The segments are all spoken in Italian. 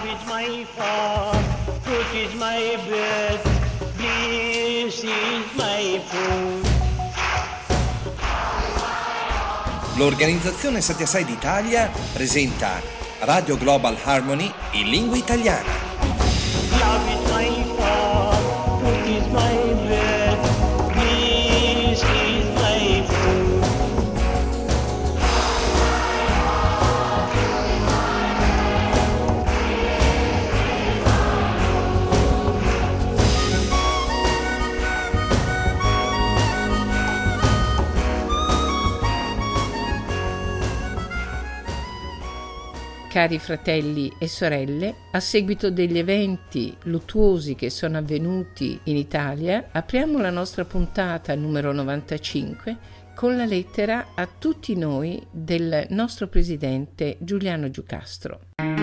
Love is my farm, fruit is my bread, bliss is my food. L'organizzazione Satyasai d'Italia presenta Radio Global Harmony in lingua italiana. Love is my farm, fruit is my bread, bliss is my food. Cari fratelli e sorelle, a seguito degli eventi luttuosi che sono avvenuti in Italia, apriamo la nostra puntata numero 95 con la lettera a tutti noi del nostro presidente Giuliano Giucastro.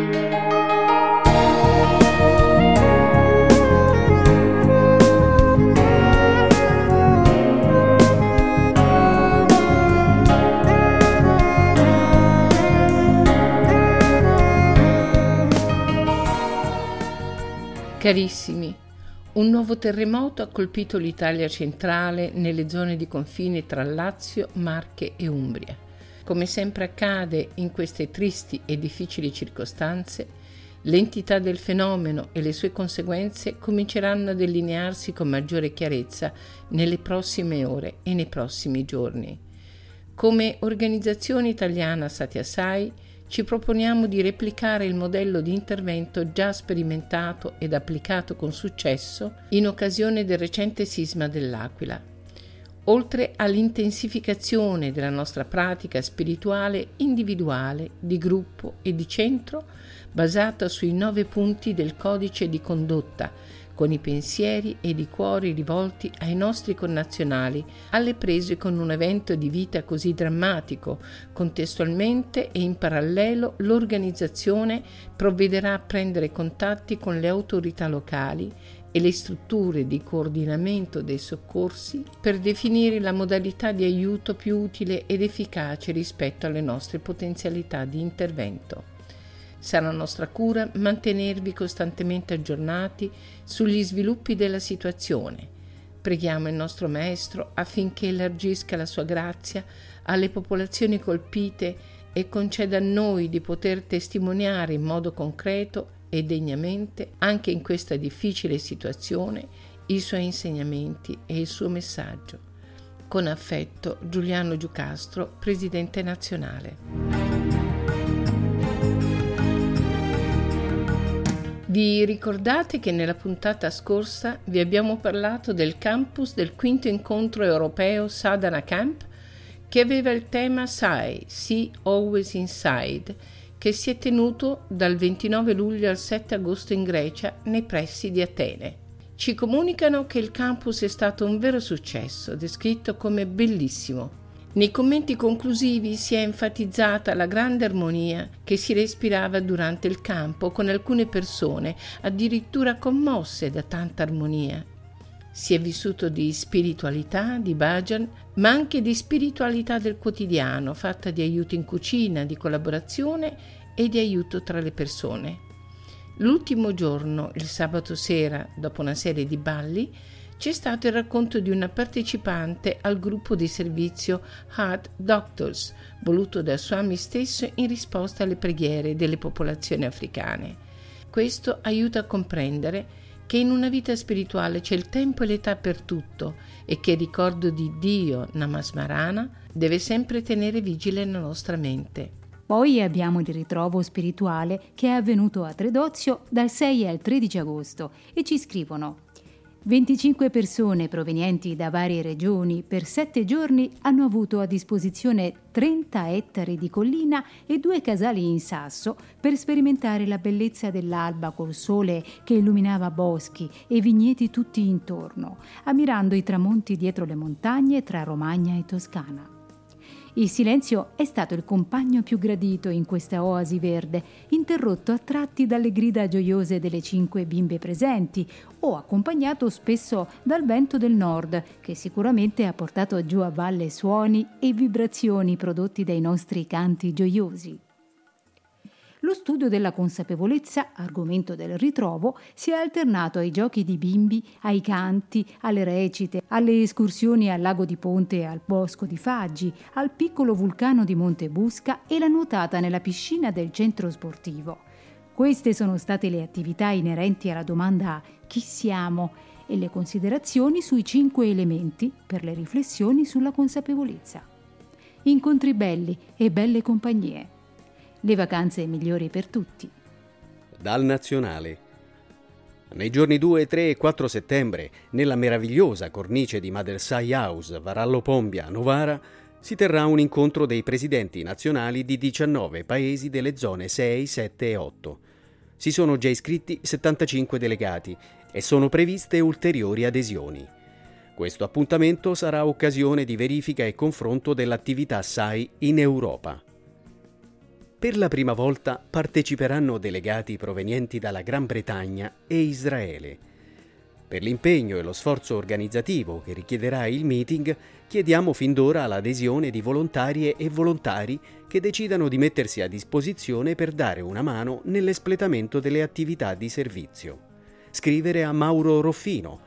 Carissimi, un nuovo terremoto ha colpito l'Italia centrale nelle zone di confine tra Lazio, Marche e Umbria. Come sempre accade in queste tristi e difficili circostanze, l'entità del fenomeno e le sue conseguenze cominceranno a delinearsi con maggiore chiarezza nelle prossime ore e nei prossimi giorni. Come organizzazione italiana Satyasai, ci proponiamo di replicare il modello di intervento già sperimentato ed applicato con successo in occasione del recente sisma dell'Aquila. Oltre all'intensificazione della nostra pratica spirituale individuale, di gruppo e di centro, basata sui 9 punti del codice di condotta, con i pensieri ed i cuori rivolti ai nostri connazionali, alle prese con un evento di vita così drammatico, contestualmente e in parallelo l'organizzazione provvederà a prendere contatti con le autorità locali e le strutture di coordinamento dei soccorsi per definire la modalità di aiuto più utile ed efficace rispetto alle nostre potenzialità di intervento. Sarà nostra cura mantenervi costantemente aggiornati sugli sviluppi della situazione. Preghiamo il nostro Maestro affinché elargisca la sua grazia alle popolazioni colpite e conceda a noi di poter testimoniare in modo concreto e degnamente, anche in questa difficile situazione, i suoi insegnamenti e il suo messaggio. Con affetto, Giuliano Giucastro, Presidente Nazionale. Vi ricordate che nella puntata scorsa vi abbiamo parlato del campus del quinto incontro europeo Sadhana Camp, che aveva il tema Sai, See Always Inside, che si è tenuto dal 29 luglio al 7 agosto in Grecia, nei pressi di Atene. Ci comunicano che il campus è stato un vero successo, descritto come bellissimo. Nei commenti conclusivi si è enfatizzata la grande armonia che si respirava durante il campo, con alcune persone addirittura commosse da tanta armonia. Si è vissuto di spiritualità, di bhajan, ma anche di spiritualità del quotidiano, fatta di aiuto in cucina, di collaborazione e di aiuto tra le persone. L'ultimo giorno, il sabato sera, dopo una serie di balli, c'è stato il racconto di una partecipante al gruppo di servizio Heart Doctors, voluto da Swami stesso in risposta alle preghiere delle popolazioni africane. Questo aiuta a comprendere che in una vita spirituale c'è il tempo e l'età per tutto e che il ricordo di Dio, Namasmarana, deve sempre tenere vigile la nostra mente. Poi abbiamo il ritrovo spirituale che è avvenuto a Tredozio dal 6 al 13 agosto e ci scrivono: 25 persone provenienti da varie regioni per 7 giorni hanno avuto a disposizione 30 ettari di collina e 2 casali in sasso per sperimentare la bellezza dell'alba col sole che illuminava boschi e vigneti tutti intorno, ammirando i tramonti dietro le montagne tra Romagna e Toscana. Il silenzio è stato il compagno più gradito in questa oasi verde, interrotto a tratti dalle grida gioiose delle 5 bimbe presenti o accompagnato spesso dal vento del nord, che sicuramente ha portato giù a valle suoni e vibrazioni prodotti dai nostri canti gioiosi. Lo studio della consapevolezza, argomento del ritrovo, si è alternato ai giochi di bimbi, ai canti, alle recite, alle escursioni al lago di Ponte e al bosco di Faggi, al piccolo vulcano di Monte Busca e la nuotata nella piscina del centro sportivo. Queste sono state le attività inerenti alla domanda chi siamo e le considerazioni sui 5 elementi per le riflessioni sulla consapevolezza. Incontri belli e belle compagnie. Le vacanze migliori per tutti. Dal Nazionale. Nei giorni 2, 3 e 4 settembre, nella meravigliosa cornice di Madelsai House, Varallo Pombia, Novara, si terrà un incontro dei presidenti nazionali di 19 paesi delle zone 6, 7 e 8. Si sono già iscritti 75 delegati e sono previste ulteriori adesioni. Questo appuntamento sarà occasione di verifica e confronto dell'attività SAI in Europa. Per la prima volta parteciperanno delegati provenienti dalla Gran Bretagna e Israele. Per l'impegno e lo sforzo organizzativo che richiederà il meeting, chiediamo fin d'ora l'adesione di volontarie e volontari che decidano di mettersi a disposizione per dare una mano nell'espletamento delle attività di servizio. Scrivere a Mauro Roffino,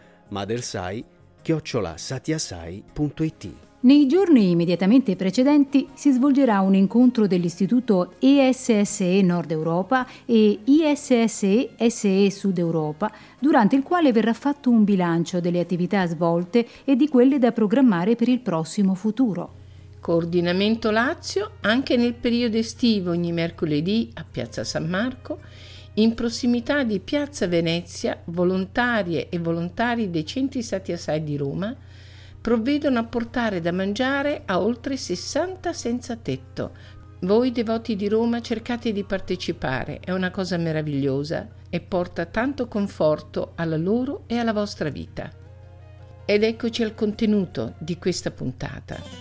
madersai@satiasai.it. Nei giorni immediatamente precedenti si svolgerà un incontro dell'Istituto ESSE Nord Europa e ISSE SE Sud Europa, durante il quale verrà fatto un bilancio delle attività svolte e di quelle da programmare per il prossimo futuro. Coordinamento Lazio anche nel periodo estivo ogni mercoledì a Piazza San Marco, in prossimità di Piazza Venezia, volontarie e volontari dei centri Satiasai di Roma provvedono a portare da mangiare a oltre 60 senza tetto. Voi devoti di Roma cercate di partecipare, è una cosa meravigliosa e porta tanto conforto alla loro e alla vostra vita. Ed eccoci al contenuto di questa puntata.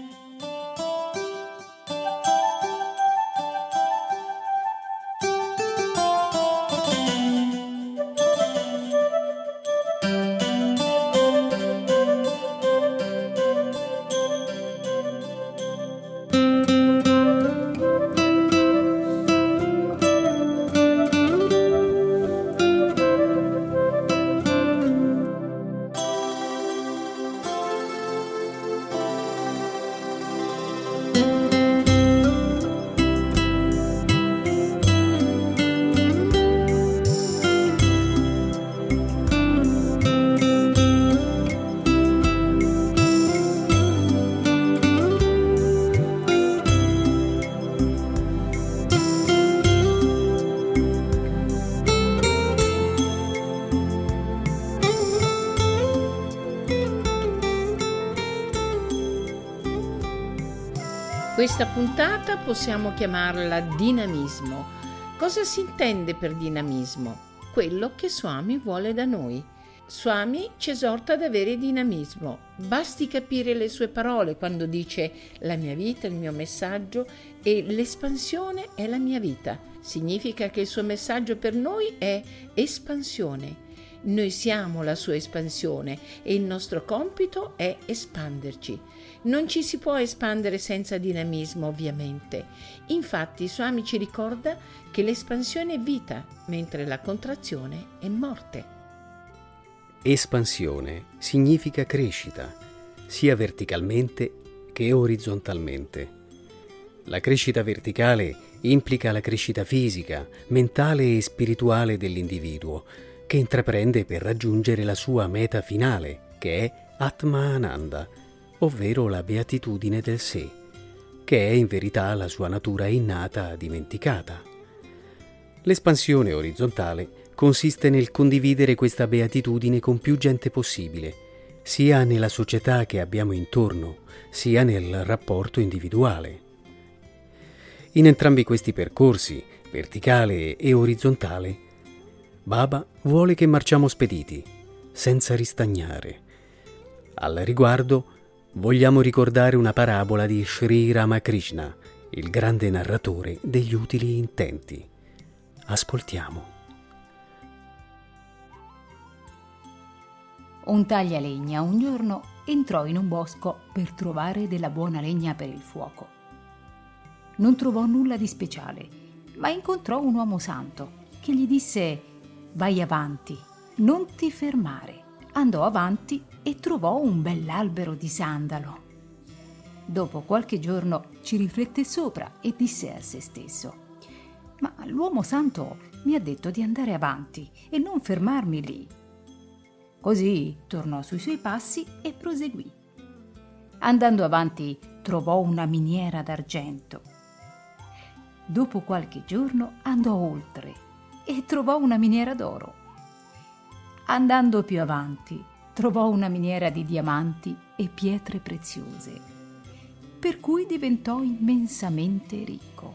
Questa puntata possiamo chiamarla dinamismo. Cosa si intende per dinamismo? Quello che Swami vuole da noi. Swami ci esorta ad avere dinamismo. Basti capire le sue parole quando dice la mia vita, il mio messaggio e l'espansione è la mia vita. Significa che il suo messaggio per noi è espansione. Noi siamo la sua espansione e il nostro compito è espanderci. Non ci si può espandere senza dinamismo, ovviamente. Infatti, Swami ci ricorda che l'espansione è vita, mentre la contrazione è morte. Espansione significa crescita, sia verticalmente che orizzontalmente. La crescita verticale implica la crescita fisica, mentale e spirituale dell'individuo, che intraprende per raggiungere la sua meta finale, che è Atma-Ananda, ovvero la beatitudine del sé, che è in verità la sua natura innata dimenticata. L'espansione orizzontale consiste nel condividere questa beatitudine con più gente possibile, sia nella società che abbiamo intorno, sia nel rapporto individuale. In entrambi questi percorsi, verticale e orizzontale, Baba vuole che marciamo spediti, senza ristagnare. Al riguardo, vogliamo ricordare una parabola di Sri Ramakrishna, il grande narratore degli utili intenti. Ascoltiamo. Un taglialegna un giorno entrò in un bosco per trovare della buona legna per il fuoco. Non trovò nulla di speciale. ma incontrò un uomo santo che gli disse: vai avanti, non ti fermare. Andò avanti e trovò un bell'albero di sandalo. Dopo qualche giorno ci riflette sopra e disse a se stesso: ma l'uomo santo mi ha detto di andare avanti e non fermarmi lì. Così tornò sui suoi passi e proseguì. Andando avanti trovò una miniera d'argento. Dopo qualche giorno andò oltre e trovò una miniera d'oro. Andando più avanti trovò una miniera di diamanti e pietre preziose, per cui diventò immensamente ricco.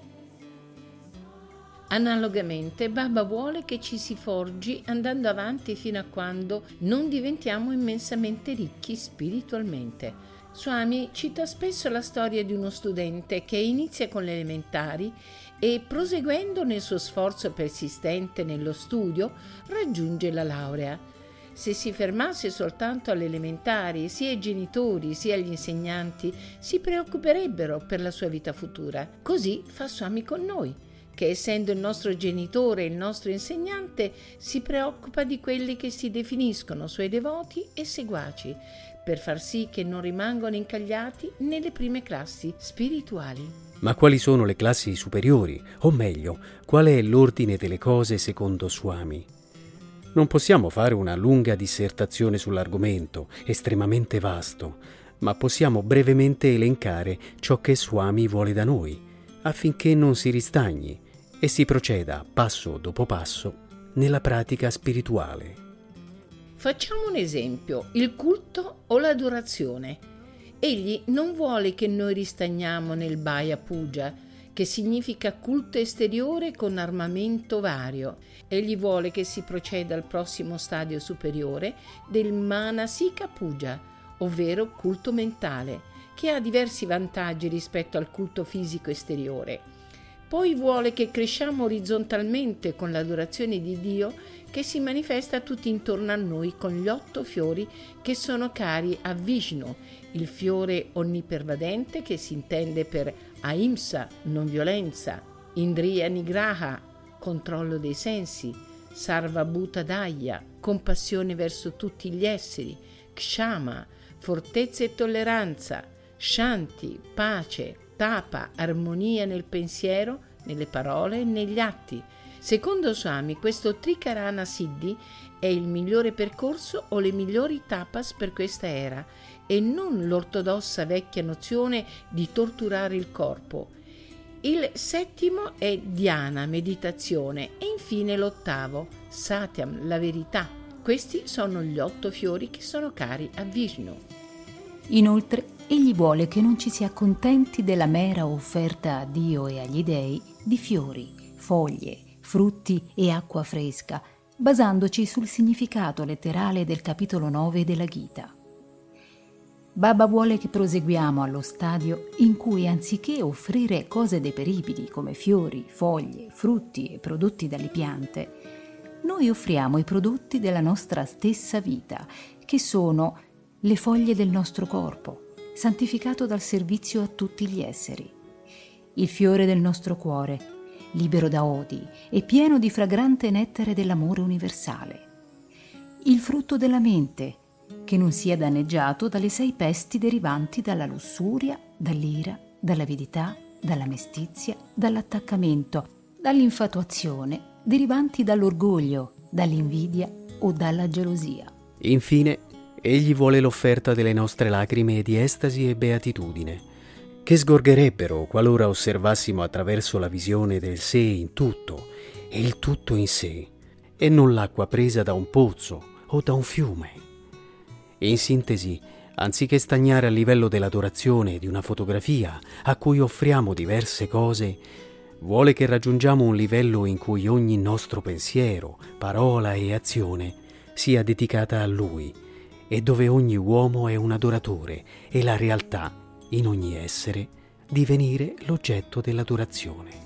Analogamente, Baba vuole che ci si forgi andando avanti fino a quando non diventiamo immensamente ricchi spiritualmente. Swami cita spesso la storia di uno studente che inizia con le elementari e, proseguendo nel suo sforzo persistente nello studio, raggiunge la laurea. Se si fermasse soltanto alle elementari, sia i genitori sia gli insegnanti si preoccuperebbero per la sua vita futura. Così fa Swami con noi, che essendo il nostro genitore e il nostro insegnante si preoccupa di quelli che si definiscono suoi devoti e seguaci, per far sì che non rimangano incagliati nelle prime classi spirituali. Ma quali sono le classi superiori? O meglio, qual è l'ordine delle cose secondo Swami? Non possiamo fare una lunga dissertazione sull'argomento, estremamente vasto, ma possiamo brevemente elencare ciò che Swami vuole da noi, affinché non si ristagni e si proceda passo dopo passo nella pratica spirituale. Facciamo un esempio: il culto o l'adorazione. Egli non vuole che noi ristagniamo nel Bhaya Puja, che significa culto esteriore con armamento vario. Egli vuole che si proceda al prossimo stadio superiore del Manasika Puja, ovvero culto mentale, che ha diversi vantaggi rispetto al culto fisico esteriore. Poi vuole che cresciamo orizzontalmente con l'adorazione di Dio, che si manifesta tutti intorno a noi con gli 8 fiori che sono cari a Vishnu, il fiore onnipervadente che si intende per Ahimsa, non violenza, Indriya Nigraha, controllo dei sensi, Sarva Bhuta Daya, compassione verso tutti gli esseri, Kshama, fortezza e tolleranza, Shanti, pace, Tapa, armonia nel pensiero, nelle parole e negli atti. Secondo Swami, questo Trikarana Siddhi è il migliore percorso o le migliori tapas per questa era, e non l'ortodossa vecchia nozione di torturare il corpo. Il 7° è Dhyana, meditazione, e infine l'8° Satyam, la verità. Questi sono gli 8 fiori che sono cari a Vishnu. Inoltre, egli vuole che non ci si accontenti della mera offerta a Dio e agli dei di fiori, foglie, frutti e acqua fresca, basandoci sul significato letterale del capitolo 9 della Gita. Baba vuole che proseguiamo allo stadio in cui, anziché offrire cose deperibili come fiori, foglie, frutti e prodotti dalle piante, noi offriamo i prodotti della nostra stessa vita, che sono le foglie del nostro corpo, santificato dal servizio a tutti gli esseri, il fiore del nostro cuore, libero da odi e pieno di fragrante nettare dell'amore universale, il frutto della mente, che non sia danneggiato dalle 6 pesti derivanti dalla lussuria, dall'ira, dall'avidità, dalla mestizia, dall'attaccamento, dall'infatuazione, derivanti dall'orgoglio, dall'invidia o dalla gelosia. Infine, egli vuole l'offerta delle nostre lacrime di estasi e beatitudine, che sgorgerebbero qualora osservassimo attraverso la visione del sé in tutto e il tutto in sé, e non l'acqua presa da un pozzo o da un fiume. In sintesi, anziché stagnare a livello dell'adorazione di una fotografia a cui offriamo diverse cose, vuole che raggiungiamo un livello in cui ogni nostro pensiero, parola e azione sia dedicata a Lui, e dove ogni uomo è un adoratore e la realtà, in ogni essere, divenire l'oggetto dell'adorazione.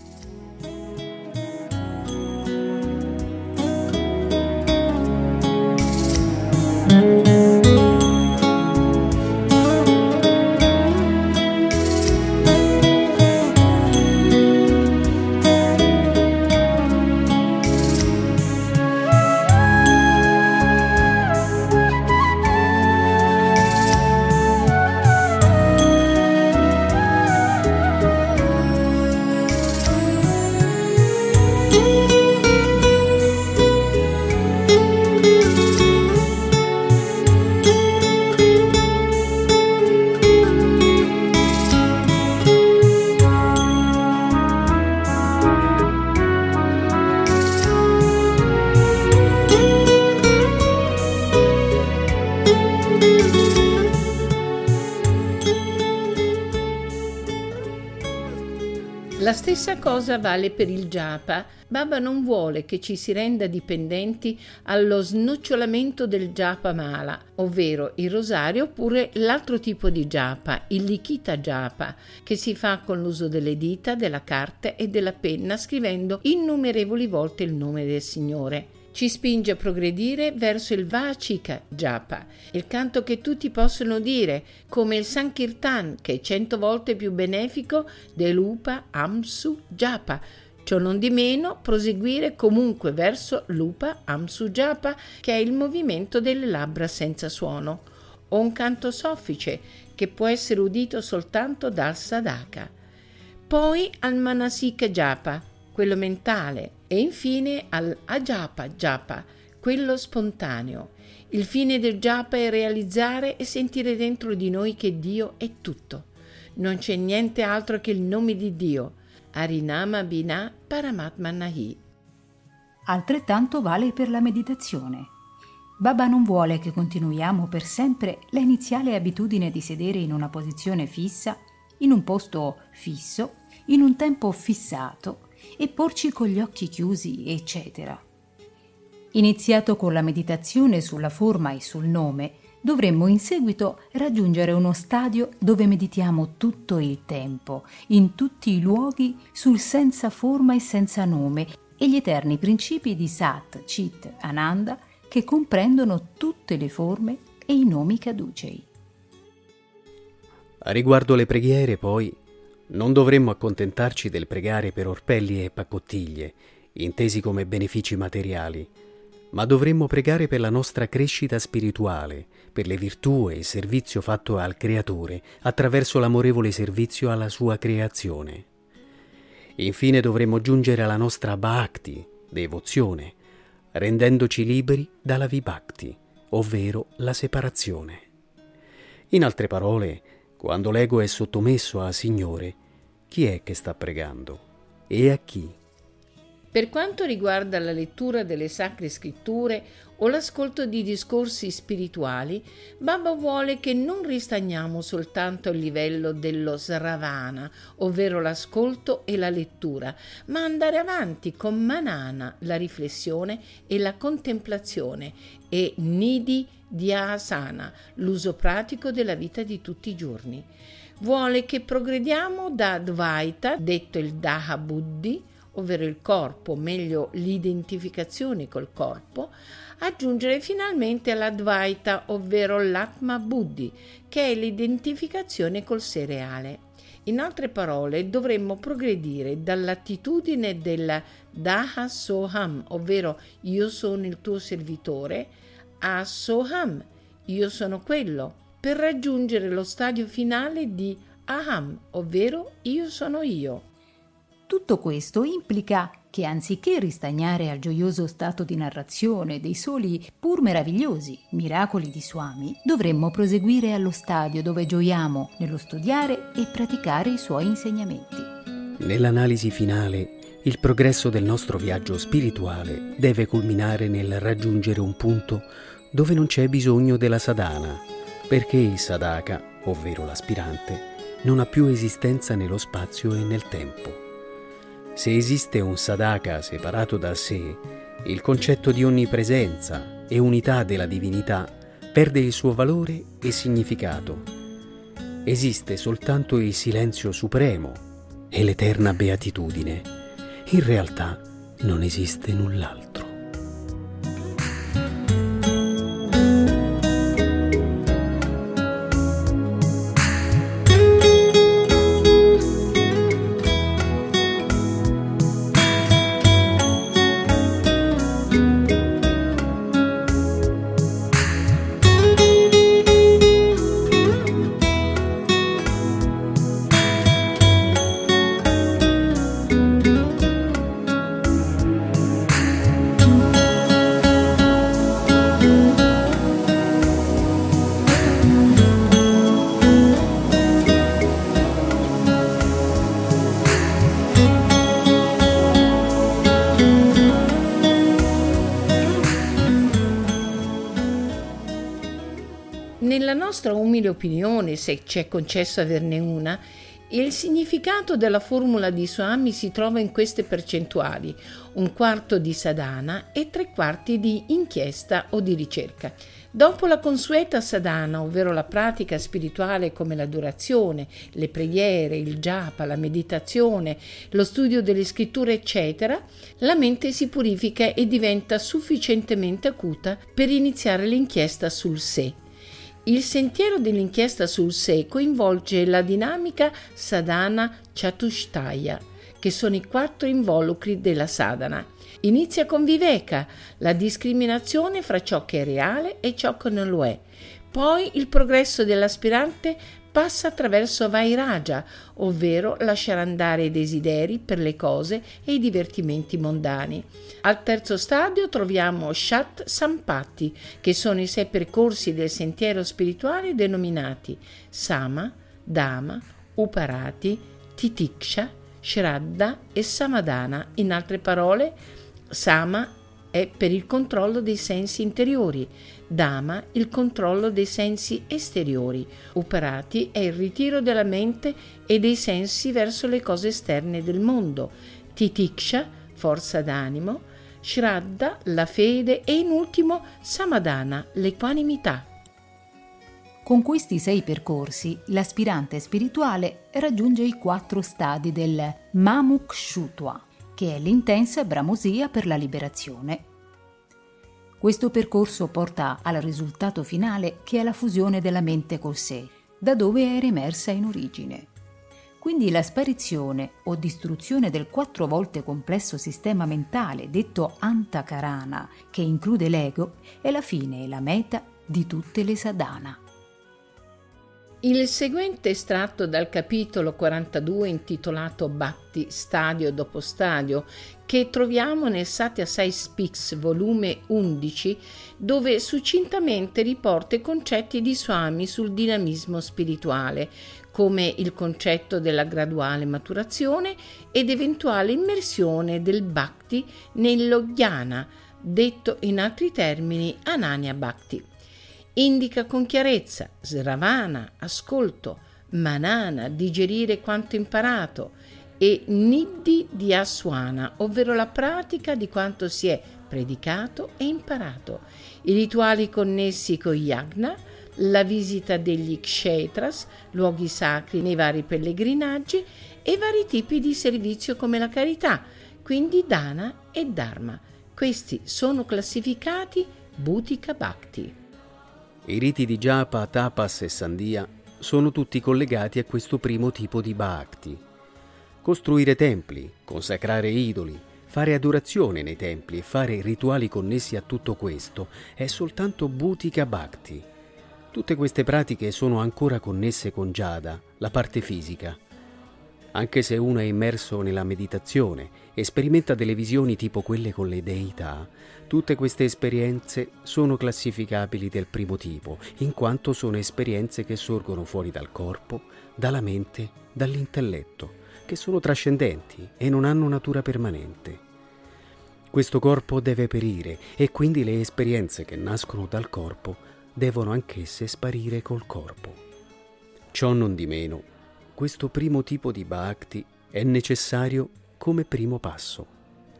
stessa cosa vale per il japa. Baba non vuole che ci si renda dipendenti allo snocciolamento del japa mala, ovvero il rosario, oppure l'altro tipo di japa, il likita japa, che si fa con l'uso delle dita, della carta e della penna, scrivendo innumerevoli volte il nome del Signore. Ci spinge a progredire verso il Vachika Japa, il canto che tutti possono dire, come il Sankirtan, che è 100 volte più benefico dell'Upa Amsu Japa. Ciò non di meno, proseguire comunque verso l'Upa Amsu Japa, che è il movimento delle labbra senza suono, o un canto soffice che può essere udito soltanto dal Sadaka. Poi al Manasika Japa, quello mentale, e infine all'Ajapa Japa, quello spontaneo. Il fine del japa è realizzare e sentire dentro di noi che Dio è tutto. Non c'è niente altro che il nome di Dio. Harinama Bina Paramatma Nahi. Altrettanto vale per la meditazione. Baba non vuole che continuiamo per sempre la iniziale abitudine di sedere in una posizione fissa, in un posto fisso, in un tempo fissato, e porci con gli occhi chiusi, eccetera. Iniziato con la meditazione sulla forma e sul nome, dovremmo in seguito raggiungere uno stadio dove meditiamo tutto il tempo, in tutti i luoghi, sul senza forma e senza nome e gli eterni principi di Sat, Chit, Ananda, che comprendono tutte le forme e i nomi caducei. A riguardo le preghiere, poi, non dovremmo accontentarci del pregare per orpelli e paccottiglie, intesi come benefici materiali, ma dovremmo pregare per la nostra crescita spirituale, per le virtù e il servizio fatto al Creatore attraverso l'amorevole servizio alla sua creazione. Infine dovremmo giungere alla nostra bhakti, devozione, rendendoci liberi dalla vibhakti, ovvero la separazione. In altre parole, quando l'ego è sottomesso al Signore, chi è che sta pregando? E a chi? Per quanto riguarda la lettura delle sacre scritture o l'ascolto di discorsi spirituali, Baba vuole che non ristagniamo soltanto al livello dello sravana, ovvero l'ascolto e la lettura, ma andare avanti con manana, la riflessione e la contemplazione, e nidhi dhyasana, l'uso pratico della vita di tutti i giorni. Vuole che progrediamo da Dvaita, detto il Daha Buddhi, ovvero il corpo, meglio l'identificazione col corpo, a giungere finalmente alla Dvaita, ovvero l'Atma Buddhi, che è l'identificazione col sé reale. In altre parole, dovremmo progredire dall'attitudine del Daha Soham, ovvero io sono il tuo servitore, a Soham, io sono quello, per raggiungere lo stadio finale di Aham, ovvero io sono io. Tutto questo implica che anziché ristagnare al gioioso stato di narrazione dei soli pur meravigliosi miracoli di Swami, dovremmo proseguire allo stadio dove gioiamo nello studiare e praticare i suoi insegnamenti. Nell'analisi finale, il progresso del nostro viaggio spirituale deve culminare nel raggiungere un punto dove non c'è bisogno della sadhana, perché il sadhaka, ovvero l'aspirante, non ha più esistenza nello spazio e nel tempo. Se esiste un sadhaka separato da sé, il concetto di onnipresenza e unità della divinità perde il suo valore e significato. Esiste soltanto il silenzio supremo e l'eterna beatitudine. In realtà non esiste null'altro. Nella nostra umile opinione, se ci è concesso averne una, Il significato della formula di Swami si trova in queste percentuali: 1/4 di sadhana e 3/4 di inchiesta o di ricerca. Dopo la consueta sadhana, ovvero la pratica spirituale come l'adorazione, le preghiere, il japa, la meditazione, lo studio delle scritture, eccetera, la mente si purifica e diventa sufficientemente acuta per iniziare l'inchiesta sul sé. Il sentiero dell'inchiesta sul sé coinvolge la dinamica sadhana chatushtaya, che sono i 4 involucri della sadhana. Inizia con viveka, la discriminazione fra ciò che è reale e ciò che non lo è. Poi il progresso dell'aspirante passa attraverso vairaja, ovvero lasciare andare i desideri per le cose e i divertimenti mondani. Al terzo stadio troviamo Shat Sampati, che sono i 6 percorsi del sentiero spirituale denominati Sama, Dhamma, Uparati, Titiksha, Shraddha e Samadhana. In altre parole, Sama è per il controllo dei sensi interiori, Dhamma il controllo dei sensi esteriori, Uparati è il ritiro della mente e dei sensi verso le cose esterne del mondo, Titiksha forza d'animo, Shraddha la fede e in ultimo Samadhana l'equanimità. Con questi 6 percorsi, l'aspirante spirituale raggiunge i 4 stadi del Mamukshutva, che è l'intensa bramosia per la liberazione. Questo percorso porta al risultato finale, che è la fusione della mente col sé, da dove era emersa in origine. Quindi la sparizione o distruzione del 4 volte complesso sistema mentale detto Antakarana, che include l'ego, è la fine e la meta di tutte le sadhana. Il seguente estratto dal capitolo 42 intitolato Bhakti, stadio dopo stadio, che troviamo nel Satya Sai Speaks, volume 11, dove succintamente riporta i concetti di Swami sul dinamismo spirituale, come il concetto della graduale maturazione ed eventuale immersione del Bhakti nello jnana, detto in altri termini Ananya Bhakti. Indica con chiarezza sravana, ascolto, manana, digerire quanto imparato, e niddhi di aswana, ovvero la pratica di quanto si è predicato e imparato, i rituali connessi con yagna, la visita degli kshetras, luoghi sacri nei vari pellegrinaggi e vari tipi di servizio come la carità, quindi dana e dharma. Questi sono classificati Bhutika Bhakti. I riti di japa, tapas e sandhya sono tutti collegati a questo primo tipo di bhakti. Costruire templi, consacrare idoli, fare adorazione nei templi e fare rituali connessi a tutto questo è soltanto Bhutika Bhakti. Tutte queste pratiche sono ancora connesse con jhada, la parte fisica. Anche se uno è immerso nella meditazione e sperimenta delle visioni tipo quelle con le deità, tutte queste esperienze sono classificabili del primo tipo, in quanto sono esperienze che sorgono fuori dal corpo, dalla mente, dall'intelletto, che sono trascendenti e non hanno natura permanente. Questo corpo deve perire e quindi le esperienze che nascono dal corpo devono anch'esse sparire col corpo. Ciò non di meno, questo primo tipo di bhakti è necessario come primo passo.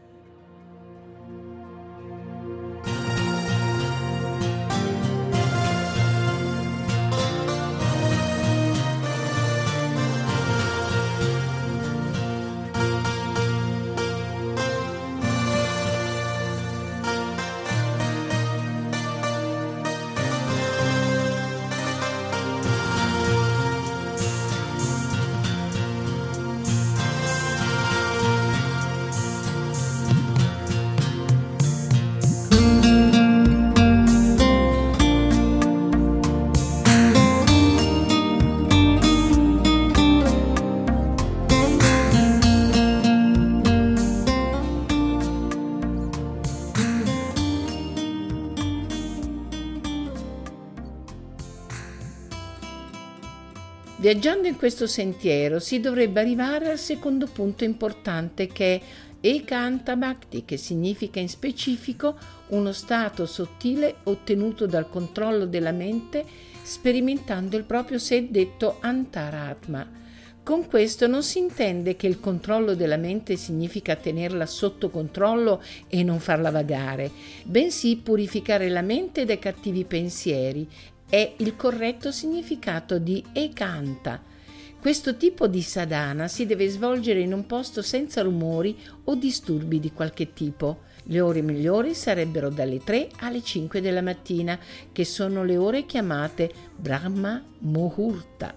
Viaggiando in questo sentiero si dovrebbe arrivare al secondo punto importante, che è Ekanta Bhakti, che significa in specifico uno stato sottile ottenuto dal controllo della mente sperimentando il proprio sé detto Antaratma. Con questo non si intende che il controllo della mente significa tenerla sotto controllo e non farla vagare, bensì purificare la mente dai cattivi pensieri. È il corretto significato di ekanta. Questo tipo di sadhana si deve svolgere in un posto senza rumori o disturbi di qualche tipo. Le ore migliori sarebbero dalle 3 alle 5 della mattina, che sono le ore chiamate Brahma Muhurta.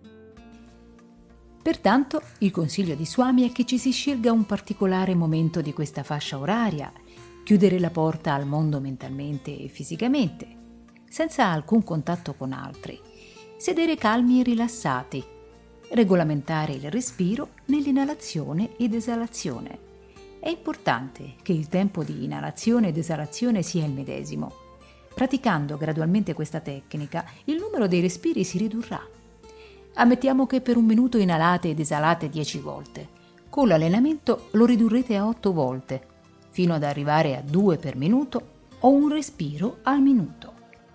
Pertanto, il consiglio di Swami è che ci si scelga un particolare momento di questa fascia oraria, chiudere la porta al mondo mentalmente e fisicamente, senza alcun contatto con altri, sedere calmi e rilassati, regolamentare il respiro nell'inalazione ed esalazione. È importante che il tempo di inalazione ed esalazione sia il medesimo. Praticando gradualmente questa tecnica, il numero dei respiri si ridurrà. Ammettiamo che per un minuto inalate ed esalate 10 volte. Con l'allenamento lo ridurrete a 8 volte, fino ad arrivare a 2 per minuto o un respiro al minuto.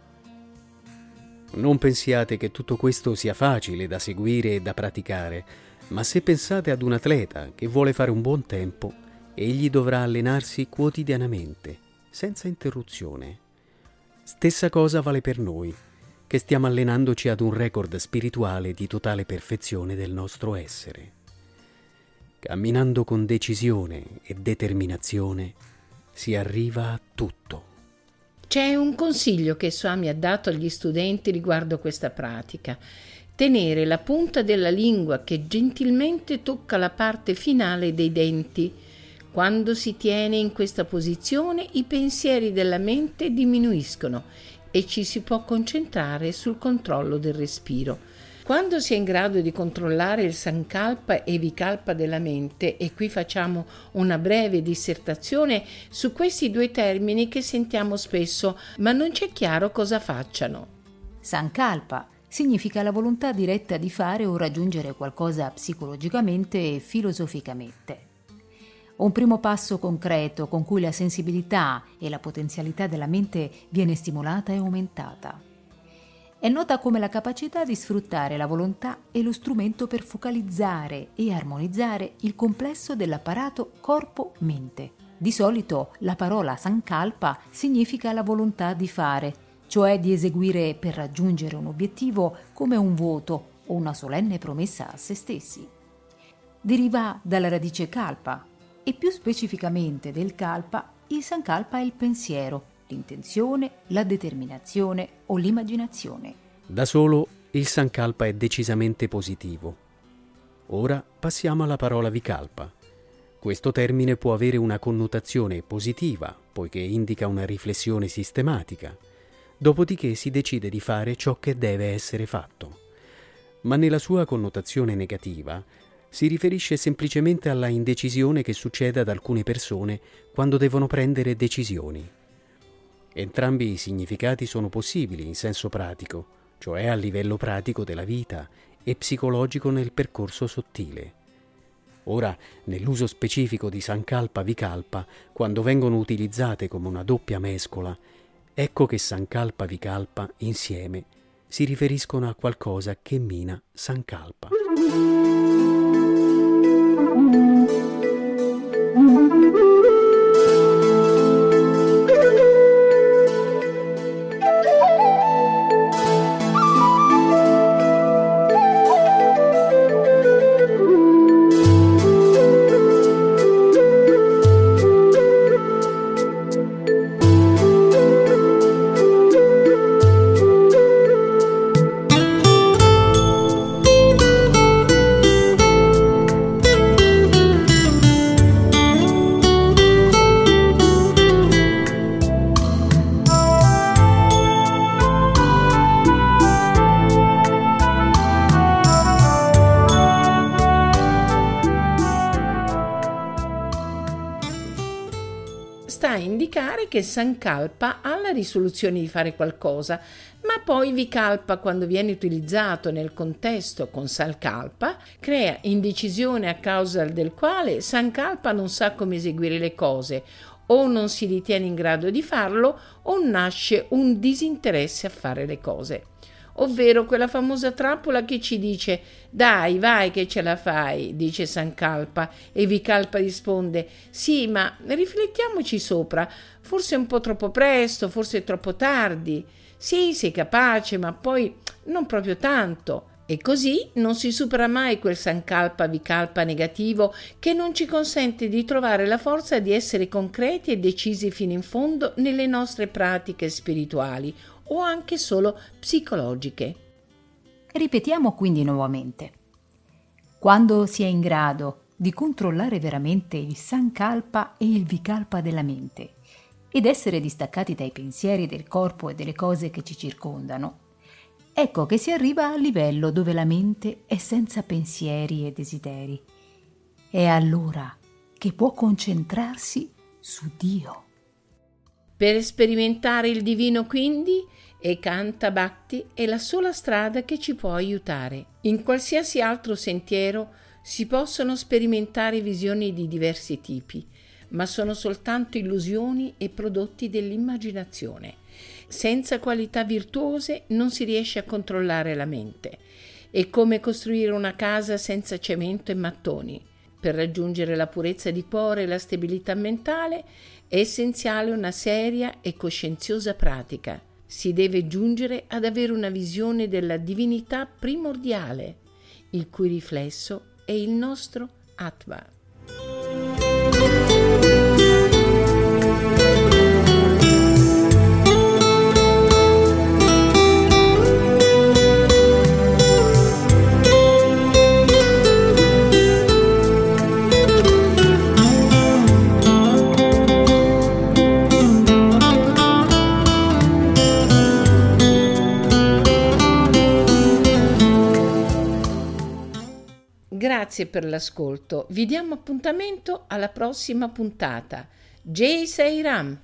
Non pensiate che tutto questo sia facile da seguire e da praticare, ma se pensate ad un atleta che vuole fare un buon tempo, egli dovrà allenarsi quotidianamente, senza interruzione. Stessa cosa vale per noi, che stiamo allenandoci ad un record spirituale di totale perfezione del nostro essere. Camminando con decisione e determinazione si arriva a tutto. C'è un consiglio che Swami ha dato agli studenti riguardo questa pratica: tenere la punta della lingua che gentilmente tocca la parte finale dei denti. Quando si tiene in questa posizione, i pensieri della mente diminuiscono e ci si può concentrare sul controllo del respiro. Quando si è in grado di controllare il sankalpa e vikalpa della mente, e qui facciamo una breve dissertazione su questi due termini che sentiamo spesso, ma non c'è chiaro cosa facciano. Sankalpa significa la volontà diretta di fare o raggiungere qualcosa psicologicamente e filosoficamente. Un primo passo concreto con cui la sensibilità e la potenzialità della mente viene stimolata e aumentata. È nota come la capacità di sfruttare la volontà è lo strumento per focalizzare e armonizzare il complesso dell'apparato corpo-mente. Di solito la parola sankalpa significa la volontà di fare, cioè di eseguire per raggiungere un obiettivo come un voto o una solenne promessa a se stessi. Deriva dalla radice kalpa, e più specificamente del kalpa, il sankalpa è il pensiero, l'intenzione, la determinazione o l'immaginazione. Da solo il sankalpa è decisamente positivo. Ora passiamo alla parola vikalpa. Questo termine può avere una connotazione positiva, poiché indica una riflessione sistematica. Dopodiché si decide di fare ciò che deve essere fatto. Ma nella sua connotazione negativa si riferisce semplicemente alla indecisione che succede ad alcune persone quando devono prendere decisioni. Entrambi i significati sono possibili in senso pratico, cioè a livello pratico della vita, e psicologico nel percorso sottile. Ora, nell'uso specifico di sankalpa vikalpa, quando vengono utilizzate come una doppia mescola, ecco che sankalpa vikalpa insieme si riferiscono a qualcosa che mina sankalpa. Sta a indicare che sankalpa ha la risoluzione di fare qualcosa, ma poi vikalpa, quando viene utilizzato nel contesto con sankalpa, crea indecisione a causa del quale sankalpa non sa come eseguire le cose, o non si ritiene in grado di farlo, o nasce un disinteresse a fare le cose. ovvero quella famosa trappola che ci dice «Dai, vai che ce la fai», dice Sankalpa, e Vikalpa risponde «Sì, ma riflettiamoci sopra, forse è un po' troppo presto, forse è troppo tardi. Sì, sei capace, ma poi non proprio tanto». E così non si supera mai quel Sankalpa Vikalpa negativo che non ci consente di trovare la forza di essere concreti e decisi fino in fondo nelle nostre pratiche spirituali o anche solo psicologiche. Ripetiamo quindi nuovamente. Quando si è in grado di controllare veramente il Sankalpa e il Vikalpa della mente ed essere distaccati dai pensieri del corpo e delle cose che ci circondano, ecco che si arriva al livello dove la mente è senza pensieri e desideri. È allora che può concentrarsi su Dio. Per sperimentare il divino, quindi, Ekanta Bhakti è la sola strada che ci può aiutare. In qualsiasi altro sentiero si possono sperimentare visioni di diversi tipi, ma sono soltanto illusioni e prodotti dell'immaginazione. Senza qualità virtuose non si riesce a controllare la mente. È come costruire una casa senza cemento e mattoni. Per raggiungere la purezza di cuore e la stabilità mentale è essenziale una seria e coscienziosa pratica. Si deve giungere ad avere una visione della divinità primordiale, il cui riflesso è il nostro Atma. Grazie per l'ascolto, vi diamo appuntamento alla prossima puntata. Jai Sai Ram!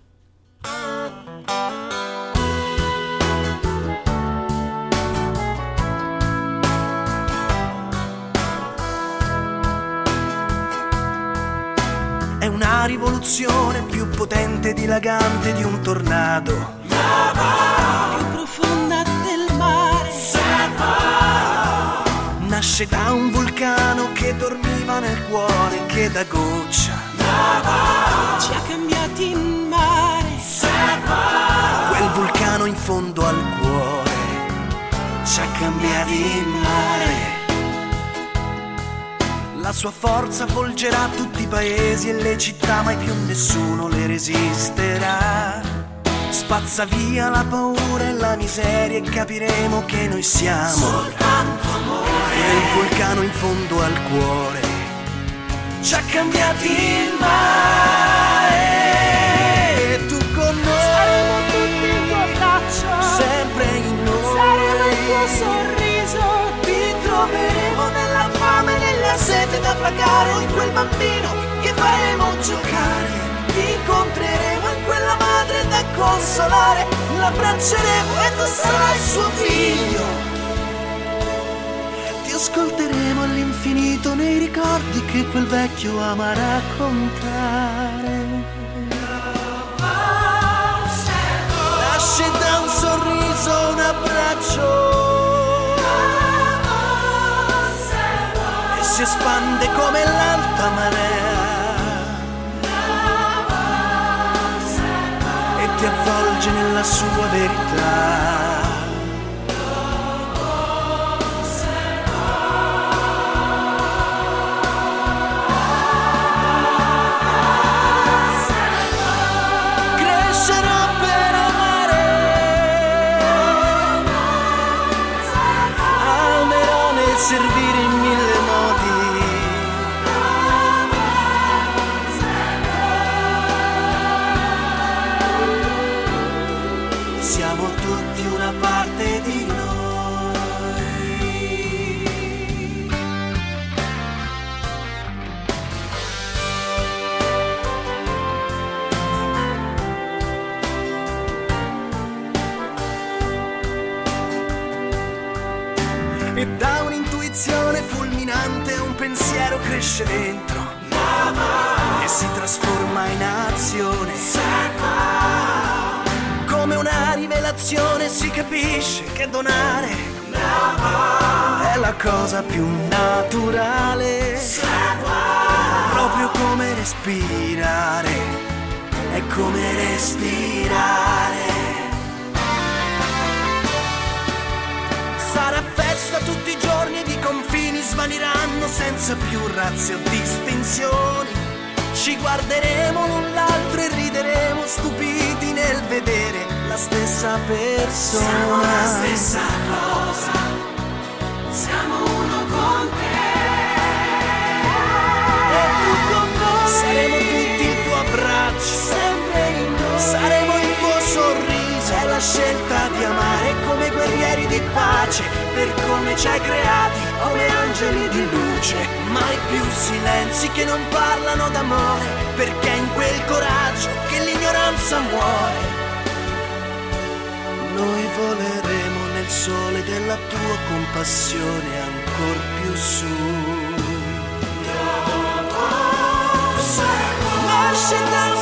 È una rivoluzione più potente e dilagante di un tornado, più profonda del mare. Nasce da un vulcano che dormiva nel cuore, che da goccia ci ha cambiati in mare. Quel vulcano in fondo al cuore ci ha cambiati in mare. La sua forza avvolgerà tutti i paesi e le città, mai più nessuno le resisterà. Spazza via la paura e la miseria e capiremo che noi siamo soltanto amore. E il vulcano in fondo al cuore ci ha cambiati in mare. E tu con noi saremo tutti il tuo braccio, sempre in noi saremo il tuo sorriso. Ti troveremo nella fame, nella sete da placare, o in quel bambino che faremo giocare. Ti incontreremo in quella madre da consolare, l'abbracceremo e tu sarai suo figlio. Ti ascolteremo all'infinito nei ricordi che quel vecchio ama raccontare. Nasce da un sorriso, un abbraccio, e si espande come l'alta marea. Ti avvolge nella sua verità. Crescerò per amare, amerò nel servire in mille modi. Siamo tutti una parte di noi. E da un'intuizione fulminante un pensiero cresce dentro e si trasforma in azione. Come una rivelazione relazione si capisce che donare è la cosa più naturale, proprio come respirare, è come respirare. Sarà festa tutti i giorni ed i confini svaniranno senza più razze o distinzioni. Ci guarderemo l'un l'altro e rideremo stupiti nel vedere la stessa persona. Siamo la stessa cosa, siamo uno con te. E tu con noi. Saremo tutti il tuo abbraccio, sempre in noi. Saremo il tuo sorriso, è la scelta di amare come guerrieri di pace, per come ci hai creati come angeli di luce. Mai più silenzi che non parlano d'amore, perché è in quel coraggio che l'ignoranza muore. Noi voleremo nel sole della tua compassione ancor più su. Nasce da